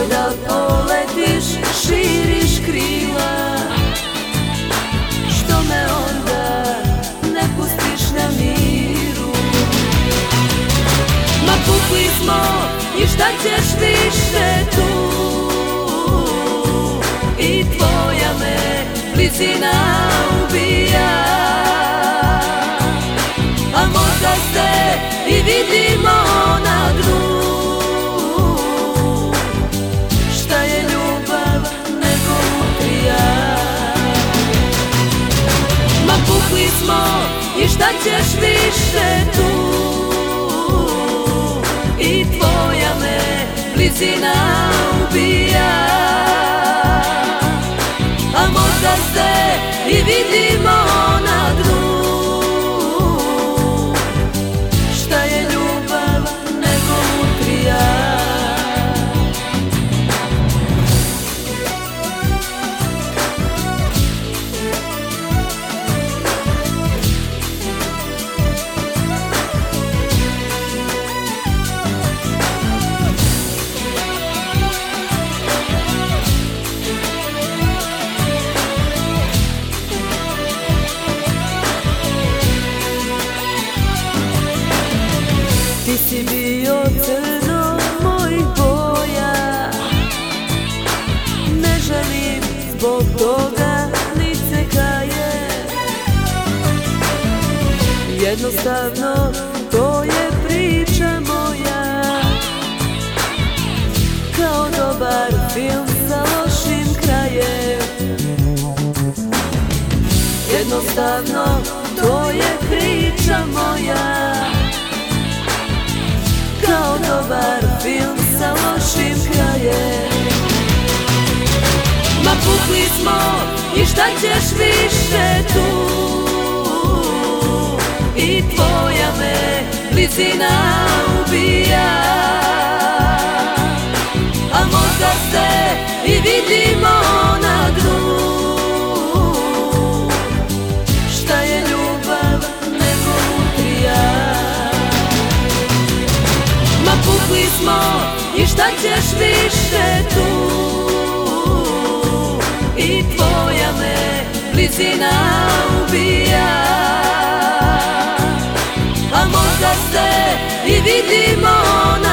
Nemoj da poletiš, širiš krila, što me onda ne pustiš na miru. Ma pukli smo i šta ćeš više tu, i tvoja me blizina ubija. A možda se i vidimo na dnu, šta je ljubav nego lutrija. Ma pukli smo i šta ćeš više tu, i tvoja me blizina ubija. A možda se i vidimo na dnu, šta je ljubav nego lutrija. Ti si bio crno mojih boja, ne želim zbog toga ni se kajem. Jednostavno to je priča moja, kao dobar film sa lošim krajem. Jednostavno to je priča moja, kao dobar film sa lošim krajem. Ma pukli smo i šta ćeš više tu, i tvoja me blizina ubija. A možda se i vidimo na dnu, šta je ljubav nego lutrija. Ma pukli smo i šta ćeš više tu, i tvoja me blizina ubija. A možda se i vidimo